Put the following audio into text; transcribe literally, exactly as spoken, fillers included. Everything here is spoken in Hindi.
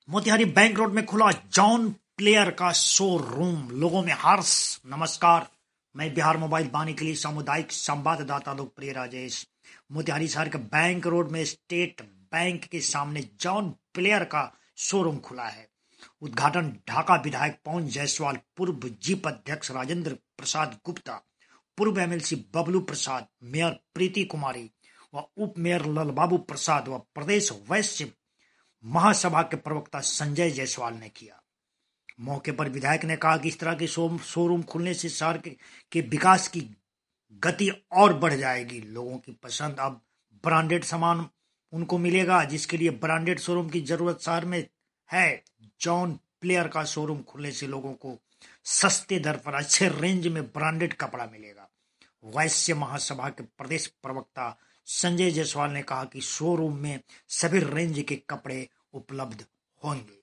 मोतिहारी बैंक रोड में खुला जॉन प्लेयर का शोरूम, लोगों में हर्ष। नमस्कार, मैं बिहार मोबाइल बानी के लिए सामुदायिक संवाददाता लोकप्रिय राजेश। मोतिहारी शहर के बैंक रोड में स्टेट बैंक के सामने जॉन प्लेयर का शोरूम खुला है। उद्घाटन ढाका विधायक पवन जायसवाल, पूर्व जीप अध्यक्ष राजेंद्र प्रसाद गुप्ता, पूर्व एमएलसी बबलू प्रसाद, मेयर प्रीति कुमारी व उप मेयर ललबाबू प्रसाद व प्रदेश वैश्य महासभा के प्रवक्ता संजय जायसवाल ने किया। मौके पर विधायक ने कहा कि इस तरह के शोरूम खुलने से शहर के, के विकास की गति और बढ़ जाएगी। लोगों की पसंद अब ब्रांडेड सामान उनको मिलेगा, जिसके लिए ब्रांडेड शोरूम की जरूरत शहर में है। जॉन प्लेयर का शोरूम खुलने से लोगों को सस्ते दर पर अच्छे रेंज में ब्रांडेड कपड़ा मिलेगा। वैश्य महासभा के प्रदेश प्रवक्ता संजय जायसवाल ने कहा कि शोरूम में सभी रेंज के कपड़े उपलब्ध होंगे।